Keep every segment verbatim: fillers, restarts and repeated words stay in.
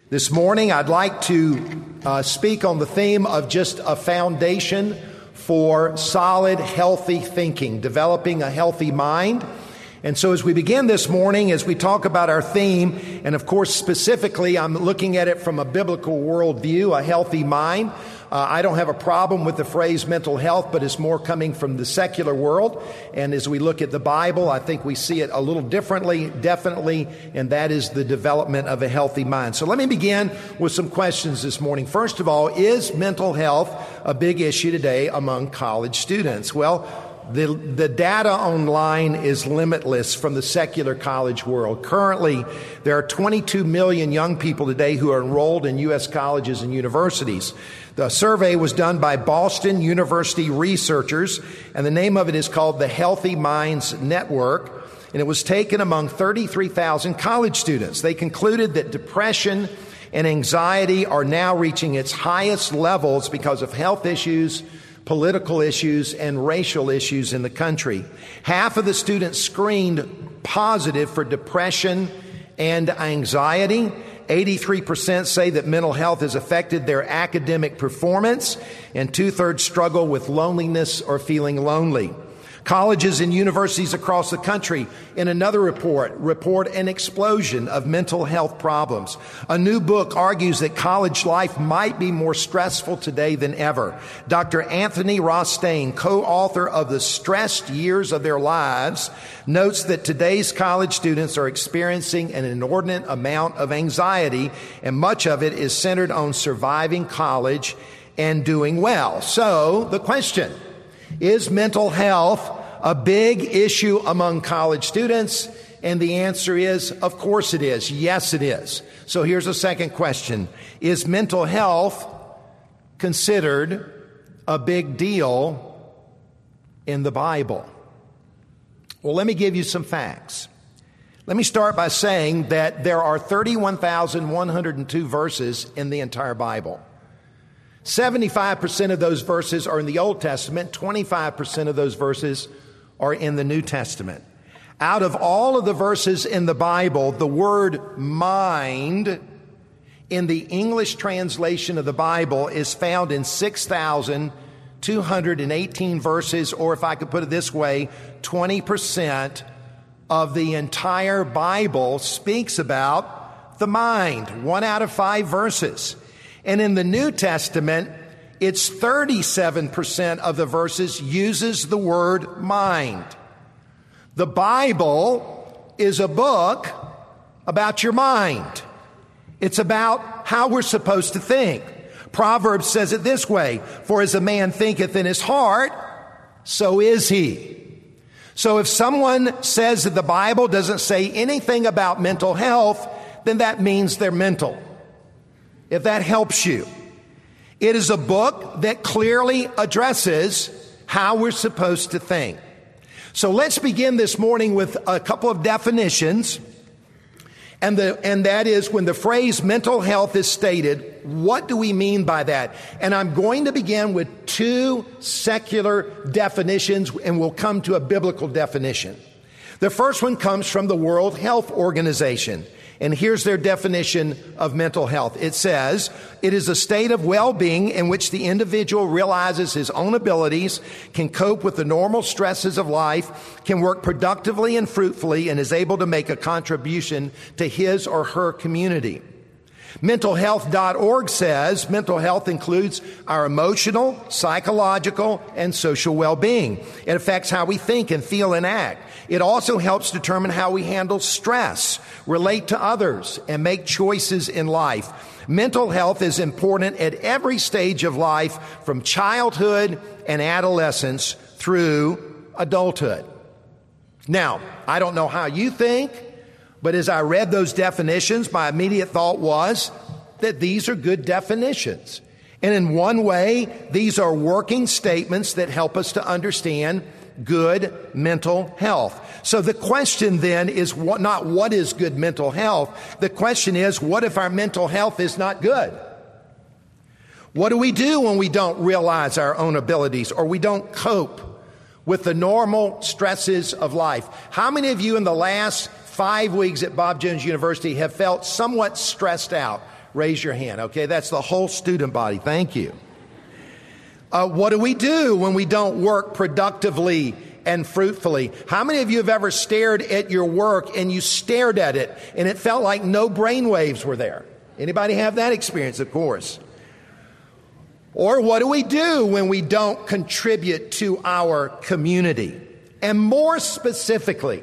This morning, I'd like to uh, speak on the theme of just a foundation for solid, healthy thinking, developing a healthy mind. And so as we begin this morning, as we talk about our theme, and of course specifically I'm looking at it from a biblical worldview, a healthy mind. Uh, I don't have a problem with the phrase mental health, but it's more coming from the secular world. And as we look at the Bible, I think we see it a little differently, definitely, and that is the development of a healthy mind. So let me begin with some questions this morning. First of all, is mental health a big issue today among college students? Well, The, the data online is limitless from the secular college world. Currently, there are twenty-two million young people today who are enrolled in U S colleges and universities. The survey was done by Boston University researchers, and the name of it is called the Healthy Minds Network, and it was taken among thirty-three thousand college students. They concluded that depression and anxiety are now reaching its highest levels because of health issues, political issues, and racial issues in the country. Half of the students screened positive for depression and anxiety. eighty-three percent say that mental health has affected their academic performance, and two-thirds struggle with loneliness or feeling lonely. Colleges and universities across the country, in another report, report an explosion of mental health problems. A new book argues that college life might be more stressful today than ever. Doctor Anthony Rothstein, co-author of The Stressed Years of Their Lives, notes that today's college students are experiencing an inordinate amount of anxiety, and much of it is centered on surviving college and doing well. So, the question: is mental health a big issue among college students? And the answer is, of course it is. Yes, it is. So here's a second question. Is mental health considered a big deal in the Bible? Well, let me give you some facts. Let me start by saying that there are thirty-one thousand one hundred two verses in the entire Bible. seventy-five percent of those verses are in the Old Testament. twenty-five percent of those verses are in the New Testament. Out of all of the verses in the Bible, the word mind in the English translation of the Bible is found in six thousand two hundred eighteen verses, or if I could put it this way, twenty percent of the entire Bible speaks about the mind. One out of five verses. And in the New Testament, it's thirty-seven percent of the verses uses the word mind. The Bible is a book about your mind. It's about how we're supposed to think. Proverbs says it this way: for as a man thinketh in his heart, so is he. So if someone says that the Bible doesn't say anything about mental health, then that means they're mental. If that helps you. It is a book that clearly addresses how we're supposed to think. So let's begin this morning with a couple of definitions. And the, and that is, when the phrase mental health is stated, what do we mean by that? And I'm going to begin with two secular definitions, and we'll come to a biblical definition. The first one comes from the World Health Organization. And here's their definition of mental health. It says, it is a state of well-being in which the individual realizes his own abilities, can cope with the normal stresses of life, can work productively and fruitfully, and is able to make a contribution to his or her community. mental health dot org says mental health includes our emotional, psychological, and social well-being. It affects how we think and feel and act. It also helps determine how we handle stress, relate to others, and make choices in life. Mental health is important at every stage of life, from childhood and adolescence through adulthood. Now, I don't know how you think, but as I read those definitions, my immediate thought was that these are good definitions. And in one way, these are working statements that help us to understand good mental health. So the question then is what, not what is good mental health. The question is, what if our mental health is not good? What do we do when we don't realize our own abilities, or we don't cope with the normal stresses of life? How many of you in the last five weeks at Bob Jones University have felt somewhat stressed out, Raise your hand. Okay, that's the whole student body. Thank you. Uh, what do we do when we don't work productively and fruitfully? How many of you have ever stared at your work and you stared at it and it felt like no brain waves were there? Anybody have that experience? Of course. Or what do we do when we don't contribute to our community? And more specifically,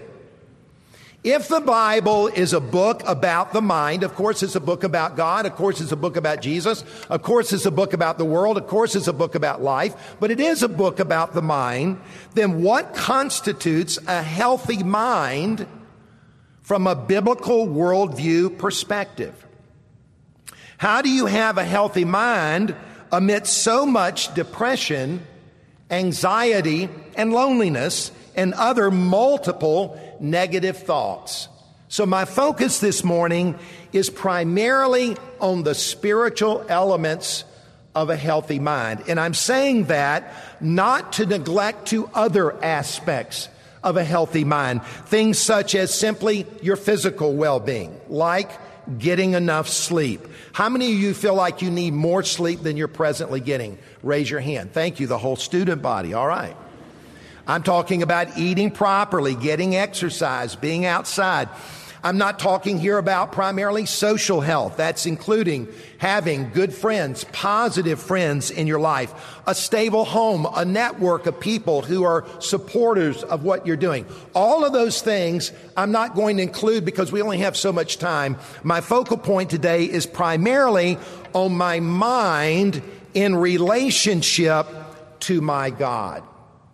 if the Bible is a book about the mind, of course it's a book about God, of course it's a book about Jesus, of course it's a book about the world, of course it's a book about life, but it is a book about the mind, then what constitutes a healthy mind from a biblical worldview perspective? How do you have a healthy mind amidst so much depression, anxiety, and loneliness, and other multiple negative thoughts? So my focus this morning is primarily on the spiritual elements of a healthy mind. And I'm saying that not to neglect to other aspects of a healthy mind. Things such as simply your physical well-being, like getting enough sleep. How many of you feel like you need more sleep than you're presently getting? Raise your hand. Thank you, the whole student body. All right. I'm talking about eating properly, getting exercise, being outside. I'm not talking here about primarily social health. That's including having good friends, positive friends in your life, a stable home, a network of people who are supporters of what you're doing. All of those things I'm not going to include because we only have so much time. My focal point today is primarily on my mind in relationship to my God.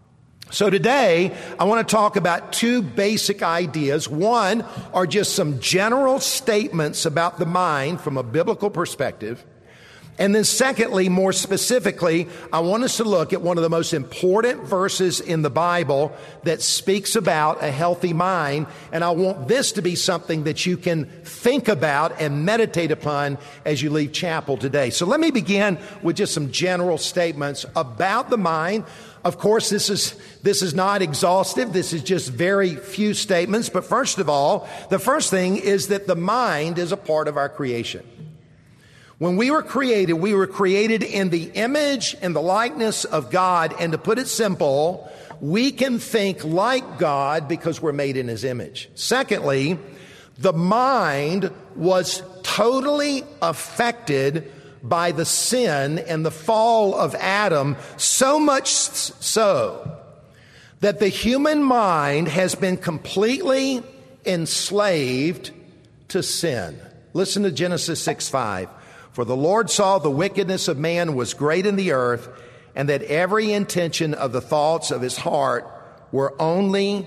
So today, I want to talk about two basic ideas. One are just some general statements about the mind from a biblical perspective. And then secondly, more specifically, I want us to look at one of the most important verses in the Bible that speaks about a healthy mind. And I want this to be something that you can think about and meditate upon as you leave chapel today. So let me begin with just some general statements about the mind. Of course, this is this is not exhaustive. This is just very few statements. But first of all, the first thing is that the mind is a part of our creation. When we were created, we were created in the image and the likeness of God. And to put it simple, we can think like God because we're made in His image. Secondly, the mind was totally affected by the sin and the fall of Adam, so much so that the human mind has been completely enslaved to sin. Listen to Genesis six five. For the Lord saw the wickedness of man was great in the earth, and that every intention of the thoughts of his heart were only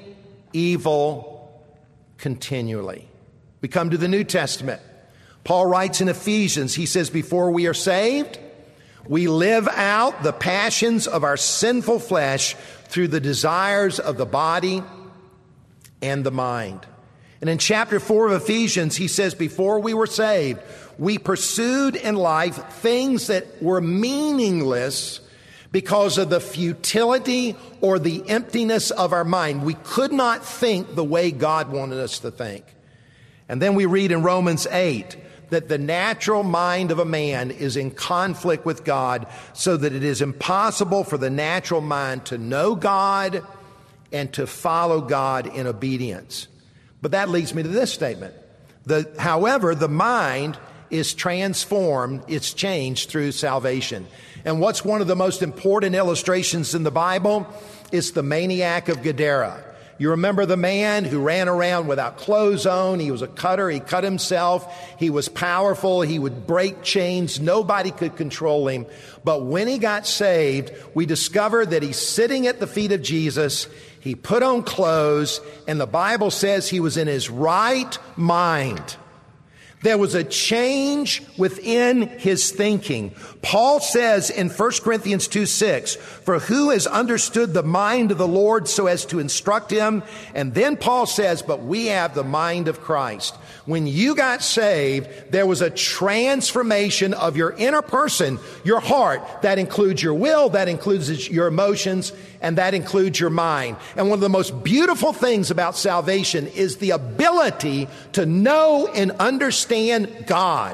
evil continually. We come to the New Testament. Paul writes in Ephesians, he says, before we are saved, we live out the passions of our sinful flesh through the desires of the body and the mind. And in chapter four of Ephesians, he says, before we were saved, we pursued in life things that were meaningless because of the futility or the emptiness of our mind. We could not think the way God wanted us to think. And then we read in Romans eight, that the natural mind of a man is in conflict with God, so that it is impossible for the natural mind to know God and to follow God in obedience. But that leads me to this statement. The, however, the mind is transformed, it's changed through salvation. And what's one of the most important illustrations in the Bible is the maniac of Gadara. You remember the man who ran around without clothes on. He was a cutter. He cut himself. He was powerful. He would break chains. Nobody could control him. But when he got saved, we discovered that he's sitting at the feet of Jesus. He put on clothes, and the Bible says he was in his right mind. There was a change within his thinking. Paul says in First Corinthians two six, for who has understood the mind of the Lord so as to instruct him? And then Paul says, but we have the mind of Christ. When you got saved, there was a transformation of your inner person, your heart. That includes your will, that includes your emotions, and that includes your mind. And one of the most beautiful things about salvation is the ability to know and understand God,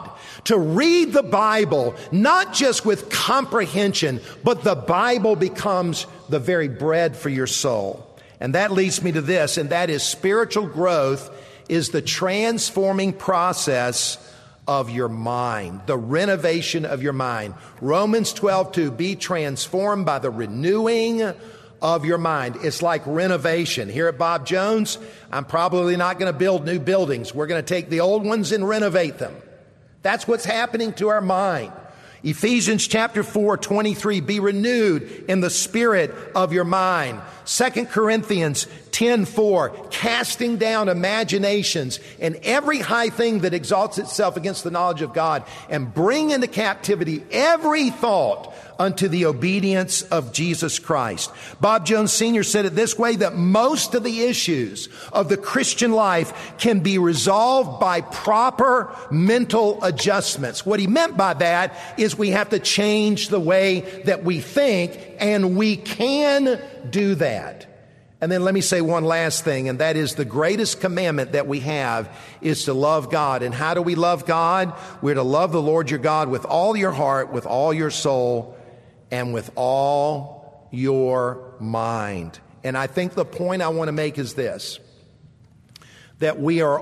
to read the Bible, not just with comprehension, but the Bible becomes the very bread for your soul. And that leads me to this, and that is spiritual growth is the transforming process of your mind, the renovation of your mind. Romans twelve two, be transformed by the renewing of your mind. It's like renovation. Here at Bob Jones, I'm probably not going to build new buildings. We're going to take the old ones and renovate them. That's what's happening to our mind. Ephesians chapter four, twenty-three, be renewed in the spirit of your mind. Second Corinthians ten four, casting down imaginations and every high thing that exalts itself against the knowledge of God, and bring into captivity every thought unto the obedience of Jesus Christ. Bob Jones Senior said it this way, that most of the issues of the Christian life can be resolved by proper mental adjustments. What he meant by that is we have to change the way that we think, and we can do that. And then let me say one last thing, and that is the greatest commandment that we have is to love God. And how do we love God? We're to love the Lord your God with all your heart, with all your soul, and with all your mind. And I think the point I want to make is this, that we are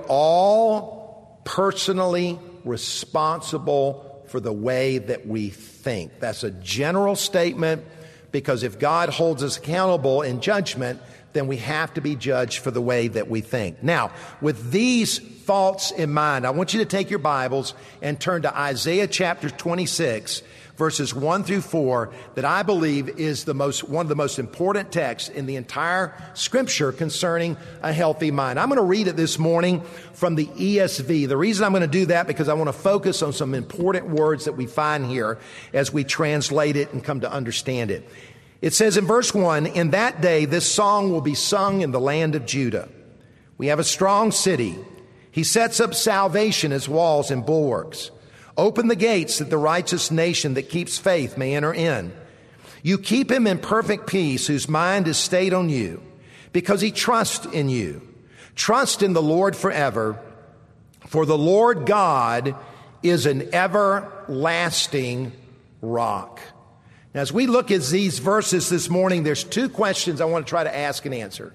all personally responsible for the way that we think. That's a general statement, because if God holds us accountable in judgment, then we have to be judged for the way that we think. Now, with these thoughts in mind, I want you to take your Bibles and turn to Isaiah chapter twenty-six, verses one through four, that I believe is the most, one of the most important texts in the entire Scripture concerning a healthy mind. I'm going to read it this morning from the E S V. The reason I'm going to do that, because I want to focus on some important words that we find here as we translate it and come to understand it. It says in verse one, in that day this song will be sung in the land of Judah. We have a strong city. He sets up salvation as walls and bulwarks. Open the gates that the righteous nation that keeps faith may enter in. You keep him in perfect peace whose mind is stayed on you, because he trusts in you. Trust in the Lord forever, for the Lord God is an everlasting rock. Now, as we look at these verses this morning, there's two questions I want to try to ask and answer.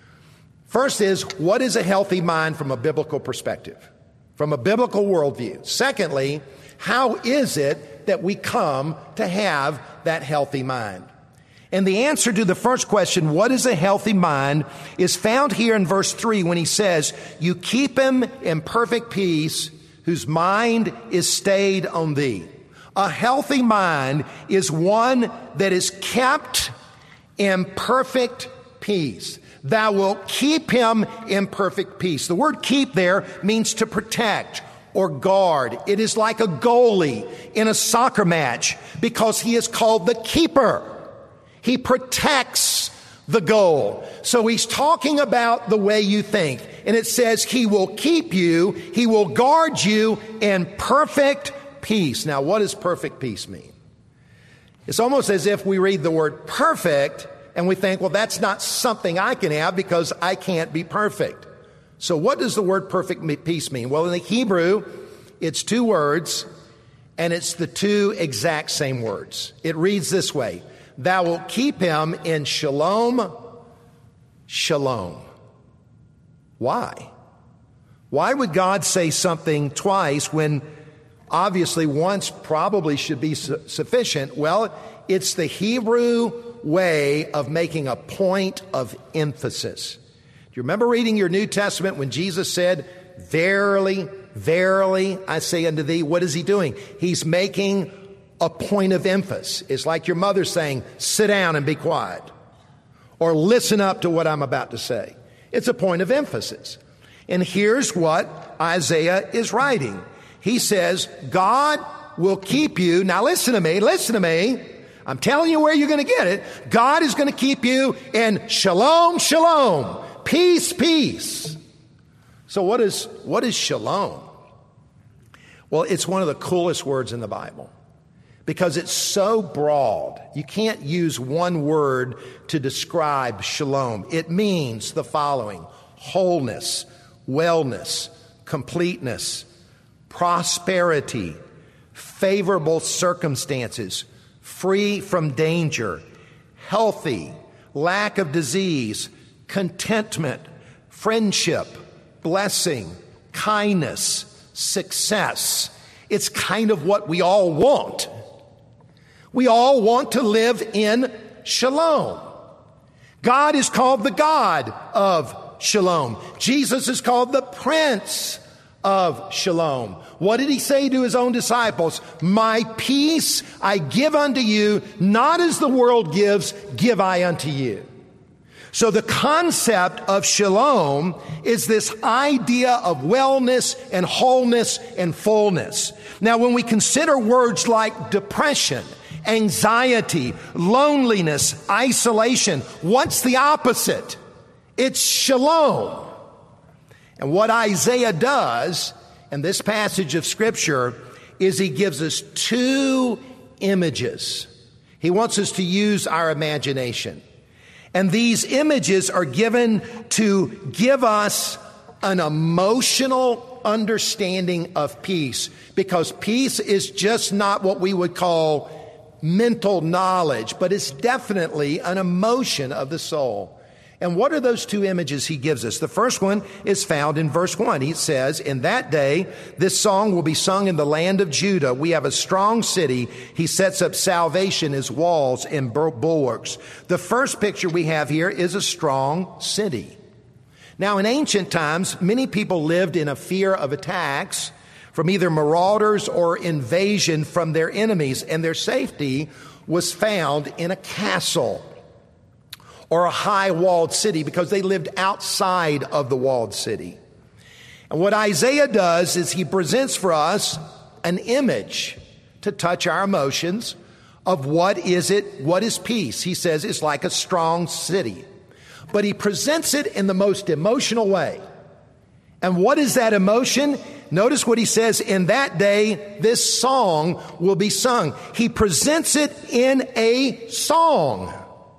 First is, what is a healthy mind from a biblical perspective? From a biblical worldview. Secondly, how is it that we come to have that healthy mind? And the answer to the first question, what is a healthy mind, is found here in verse three when he says, you keep him in perfect peace whose mind is stayed on thee. A healthy mind is one that is kept in perfect peace. Thou wilt keep him in perfect peace. The word keep there means to protect or guard. It is like a goalie in a soccer match, because he is called the keeper. He protects the goal. So he's talking about the way you think. And it says he will keep you, he will guard you in perfect peace. Now, what does perfect peace mean? It's almost as if we read the word perfect and we think, well, that's not something I can have because I can't be perfect. So what does the word perfect peace mean? Well, in the Hebrew, it's two words, and it's the two exact same words. It reads this way: thou wilt keep him in shalom, shalom. Why? Why would God say something twice when obviously once probably should be su- sufficient? Well, it's the Hebrew way of making a point of emphasis. Do you remember reading your New Testament when Jesus said, verily, verily, I say unto thee? What is he doing? He's making a point of emphasis. It's like your mother saying, sit down and be quiet, or listen up to what I'm about to say. It's a point of emphasis. And here's what Isaiah is writing. He says, God will keep you. Now listen to me, listen to me. I'm telling you where you're going to get it. God is going to keep you in shalom, shalom, peace, peace. So what is, what is shalom? Well, it's one of the coolest words in the Bible because it's so broad. You can't use one word to describe shalom. It means the following: wholeness, wellness, completeness, prosperity, favorable circumstances, free from danger, healthy, lack of disease, contentment, friendship, blessing, kindness, success. It's kind of what we all want. We all want to live in shalom. God is called the God of shalom. Jesus is called the Prince of Shalom. What did he say to his own disciples? My peace I give unto you, not as the world gives, give I unto you. So the concept of shalom is this idea of wellness and wholeness and fullness. Now, when we consider words like depression, anxiety, loneliness, isolation, what's the opposite? It's shalom. And what Isaiah does in this passage of Scripture is he gives us two images. He wants us to use our imagination. And these images are given to give us an emotional understanding of peace, because peace is just not what we would call mental knowledge, but it's definitely an emotion of the soul. And what are those two images he gives us? The first one is found in verse one. He says, in that day, this song will be sung in the land of Judah. We have a strong city. He sets up salvation as walls and bulwarks. The first picture we have here is a strong city. Now, in ancient times, many people lived in a fear of attacks from either marauders or invasion from their enemies, and their safety was found in a castle or a high walled city, because they lived outside of the walled city. And what Isaiah does is he presents for us an image to touch our emotions of what is it, what is peace. He says it's like a strong city, but he presents it in the most emotional way. And what is that emotion? Notice what he says, in that day, this song will be sung. He presents it in a song.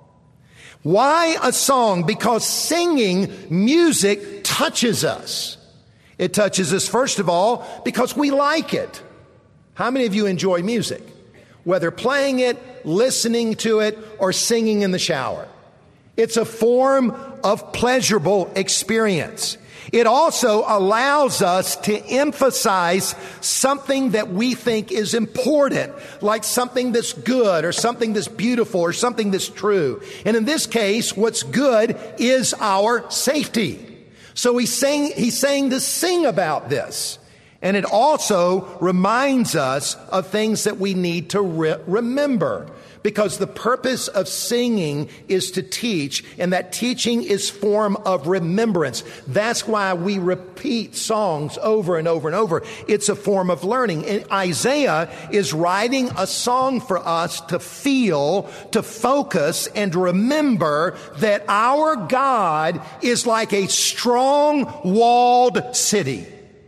Why a song? Because singing music touches us. It touches us, first of all, because we like it. How many of you enjoy music? Whether playing it, listening to it, or singing in the shower. It's a form of pleasurable experience. It also allows us to emphasize something that we think is important, like something that's good or something that's beautiful or something that's true. And in this case, what's good is our safety. So he's saying, he's saying to sing about this. And it also reminds us of things that we need to re- remember. Because the purpose of singing is to teach, and that teaching is form of remembrance. That's why we repeat songs over and over and over. It's a form of learning. And Isaiah is writing a song for us to feel, to focus, and remember that our God is like a strong walled city.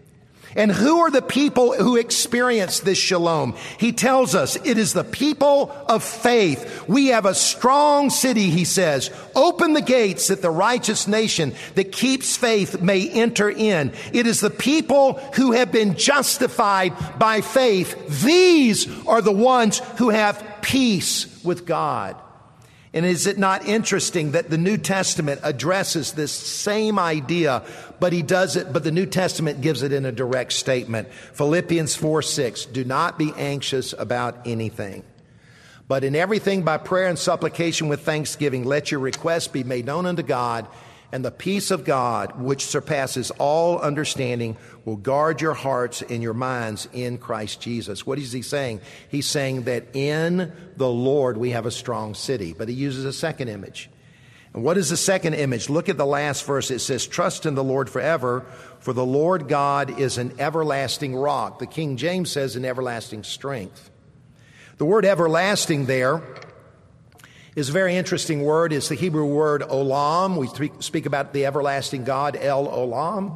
And who are the people who experience this shalom? He tells us it is the people of faith. We have a strong city, he says. Open the gates that the righteous nation that keeps faith may enter in. It is the people who have been justified by faith. These are the ones who have peace with God. And is it not interesting that the New Testament addresses this same idea, but he does it, but the New Testament gives it in a direct statement. Philippians four six, do not be anxious about anything, but in everything by prayer and supplication with thanksgiving, let your requests be made known unto God, and the peace of God, which surpasses all understanding, will guard your hearts and your minds in Christ Jesus. What is he saying? He's saying that in the Lord we have a strong city. But he uses a second image. And what is the second image? Look at the last verse. It says, trust in the Lord forever, for the Lord God is an everlasting rock. The King James says an everlasting strength. The word everlasting there is a very interesting word. It's the Hebrew word olam. We speak about the everlasting God, El Olam.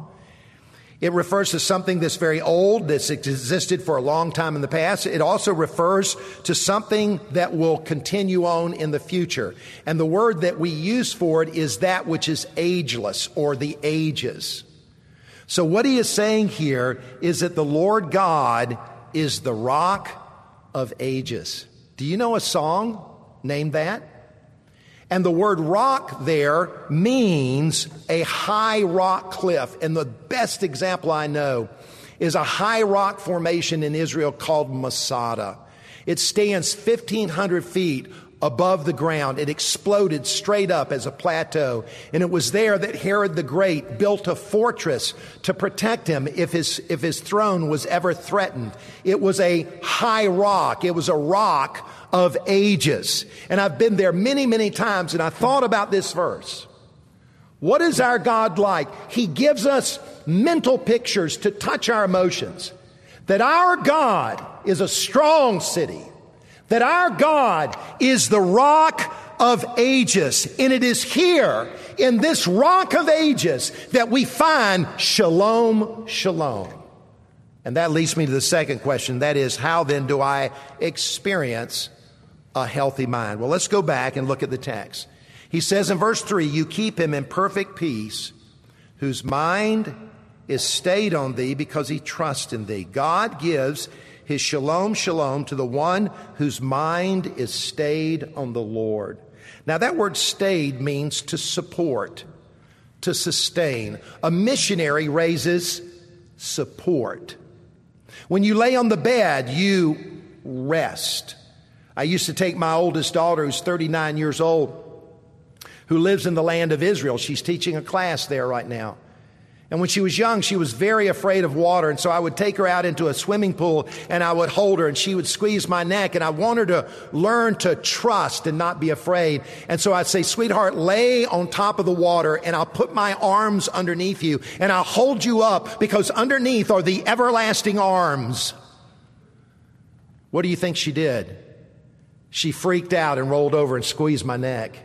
It refers to something that's very old, that's existed for a long time in the past. It also refers to something that will continue on in the future. And the word that we use for it is that which is ageless, or the ages. So what he is saying here is that the Lord God is the rock of ages. Do you know a song named that? And the word rock there means a high rock cliff. And the best example I know is a high rock formation in Israel called Masada. It stands fifteen hundred feet above the ground. It exploded straight up as a plateau. And it was there that Herod the Great built a fortress to protect him if his, if his throne was ever threatened. It was a high rock. It was a rock of ages. And I've been there many, many times, and I thought about this verse. What is our God like? He gives us mental pictures to touch our emotions. That our God is a strong city. That our God is the rock of ages. And it is here in this rock of ages that we find shalom, shalom. And that leads me to the second question. That is, how then do I experience a healthy mind? Well, let's go back and look at the text. He says in verse three, you keep him in perfect peace, whose mind is stayed on thee because he trusts in thee. God gives his shalom, shalom to the one whose mind is stayed on the Lord. Now that word stayed means to support, to sustain. A missionary raises support. When you lay on the bed, you rest. I used to take my oldest daughter, who's thirty-nine years old, who lives in the land of Israel. She's teaching a class there right now. And when she was young, she was very afraid of water. And so I would take her out into a swimming pool and I would hold her and she would squeeze my neck. And I want her to learn to trust and not be afraid. And so I'd say, sweetheart, lay on top of the water and I'll put my arms underneath you and I'll hold you up because underneath are the everlasting arms. What do you think she did? She freaked out and rolled over and squeezed my neck.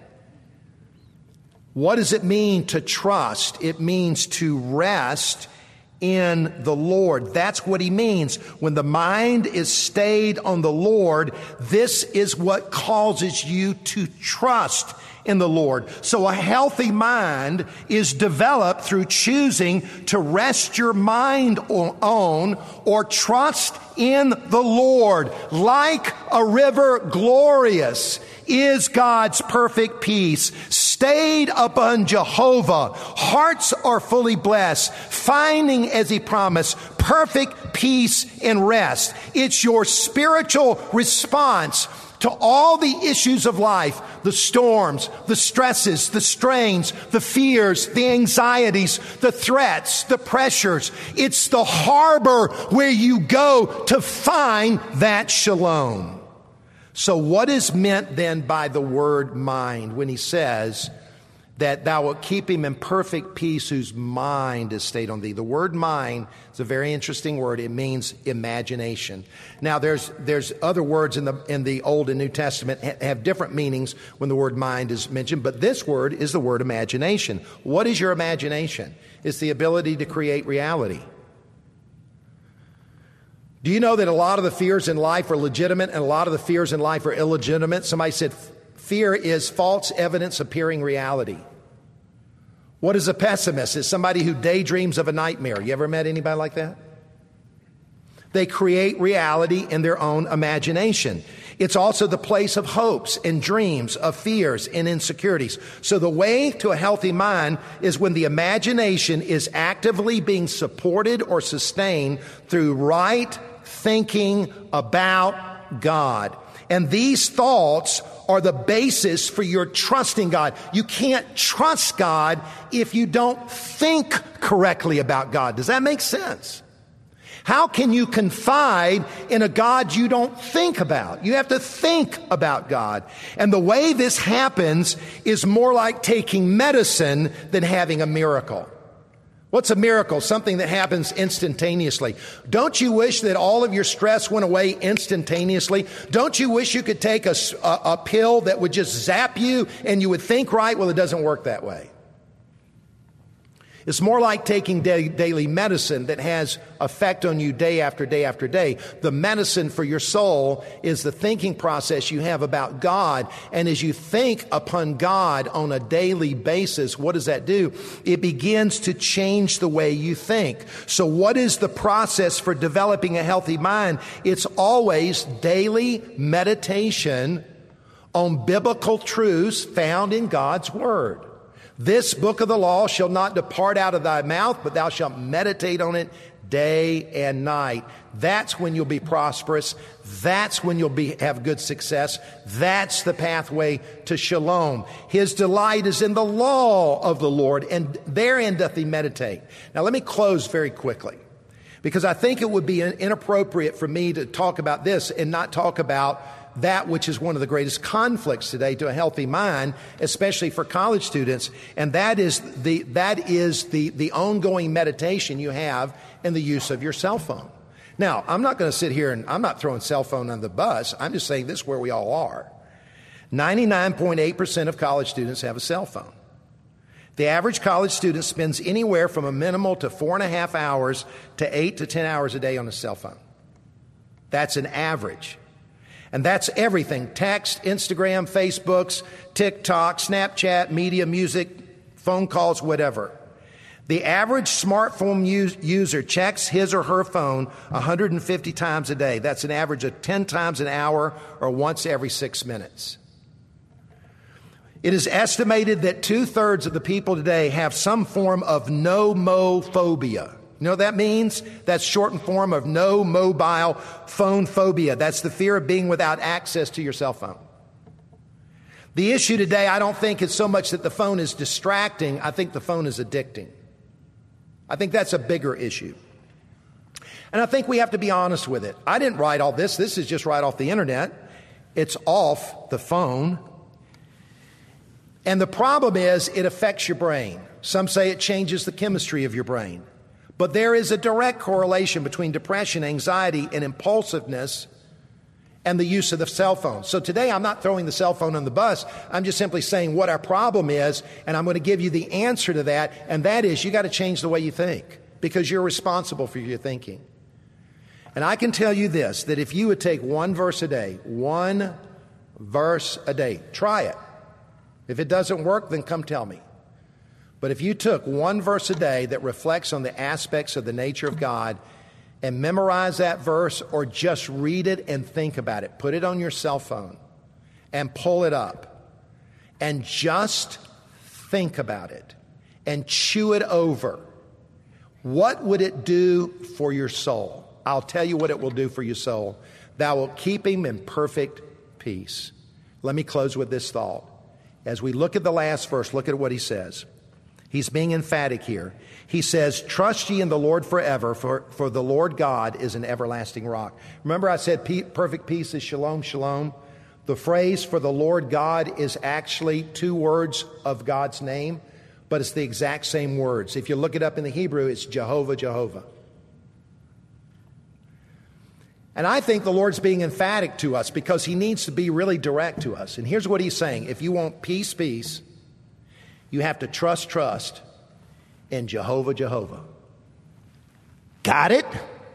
What does it mean to trust? It means to rest in the Lord. That's what he means. When the mind is stayed on the Lord, this is what causes you to trust in the Lord. So a healthy mind is developed through choosing to rest your mind on or trust in the Lord. Like a river glorious is God's perfect peace. Stayed upon Jehovah, hearts are fully blessed, finding, as he promised, perfect peace and rest. It's your spiritual response to all the issues of life, the storms, the stresses, the strains, the fears, the anxieties, the threats, the pressures. It's the harbor where you go to find that shalom. So what is meant then by the word mind when he says that thou wilt keep him in perfect peace whose mind is stayed on thee? The word mind is a very interesting word. It means imagination. Now there's there's other words in the in the Old and New Testament ha- have different meanings when the word mind is mentioned, but this word is the word imagination. What is your imagination? It's the ability to create reality. Do you know that a lot of the fears in life are legitimate and a lot of the fears in life are illegitimate? Somebody said fear is false evidence appearing reality. What is a pessimist? It's somebody who daydreams of a nightmare. You ever met anybody like that? They create reality in their own imagination. It's also the place of hopes and dreams, of fears and insecurities. So the way to a healthy mind is when the imagination is actively being supported or sustained through right thinking about God. And these thoughts are the basis for your trusting God. You can't trust God if you don't think correctly about God. Does that make sense? How can you confide in a God you don't think about? You have to think about God. And the way this happens is more like taking medicine than having a miracle. What's a miracle? Something that happens instantaneously. Don't you wish that all of your stress went away instantaneously? Don't you wish you could take a, a, a pill that would just zap you and you would think right? Well, it doesn't work that way. It's more like taking da- daily medicine that has effect on you day after day after day. The medicine for your soul is the thinking process you have about God. And as you think upon God on a daily basis, what does that do? It begins to change the way you think. So what is the process for developing a healthy mind? It's always daily meditation on biblical truths found in God's Word. This book of the law shall not depart out of thy mouth, but thou shalt meditate on it day and night. That's when you'll be prosperous. That's when you'll be, have good success. That's the pathway to shalom. His delight is in the law of the Lord, and therein doth he meditate. Now let me close very quickly, because I think it would be inappropriate for me to talk about this and not talk about that which is one of the greatest conflicts today to a healthy mind, especially for college students, and that is the that is the the ongoing meditation you have in the use of your cell phone. Now, I'm not going to sit here and I'm not throwing cell phone on the bus. I'm just saying this is where we all are. ninety-nine point eight percent of college students have a cell phone. The average college student spends anywhere from a minimal to four and a half hours to eight to ten hours a day on a cell phone. That's an average. And that's everything: text, Instagram, Facebooks, TikTok, Snapchat, media, music, phone calls, whatever. The average smartphone use, user checks his or her phone one hundred fifty times a day. That's an average of ten times an hour, or once every six minutes. It is estimated that two-thirds of the people today have some form of no-mo-phobia. You know what that means? That's shortened form of no mobile phone phobia. That's the fear of being without access to your cell phone. The issue today, I don't think it's so much that the phone is distracting. I think the phone is addicting. I think that's a bigger issue. And I think we have to be honest with it. I didn't write all this. This is just right off the internet. It's off the phone. And the problem is it affects your brain. Some say it changes the chemistry of your brain. But there is a direct correlation between depression, anxiety, and impulsiveness and the use of the cell phone. So today I'm not throwing the cell phone on the bus. I'm just simply saying what our problem is, and I'm going to give you the answer to that, and that is you got to change the way you think, because you're responsible for your thinking. And I can tell you this, that if you would take one verse a day, one verse a day, try it. If it doesn't work, then come tell me. But if you took one verse a day that reflects on the aspects of the nature of God and memorize that verse, or just read it and think about it, put it on your cell phone and pull it up and just think about it and chew it over, what would it do for your soul? I'll tell you what it will do for your soul. Thou wilt keep him in perfect peace. Let me close with this thought. As we look at the last verse, look at what he says. He's being emphatic here. He says, trust ye in the Lord forever, for, for the Lord God is an everlasting rock. Remember I said pe- perfect peace is shalom, shalom? The phrase for the Lord God is actually two words of God's name, but it's the exact same words. If you look it up in the Hebrew, it's Jehovah, Jehovah. And I think the Lord's being emphatic to us because he needs to be really direct to us. And here's what he's saying. If you want peace, peace, you have to trust, trust in Jehovah, Jehovah. Got it?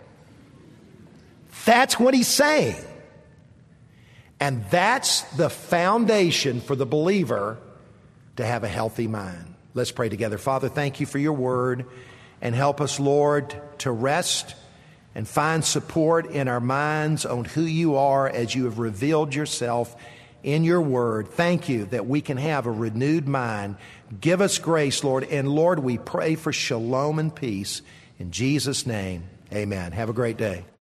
That's what he's saying. And that's the foundation for the believer to have a healthy mind. Let's pray together. Father, thank you for your word, and help us, Lord, to rest and find support in our minds on who you are as you have revealed yourself in your word. Thank you that we can have a renewed mind. Give us grace, Lord. And Lord, we pray for shalom and peace. In Jesus' name, amen. Have a great day.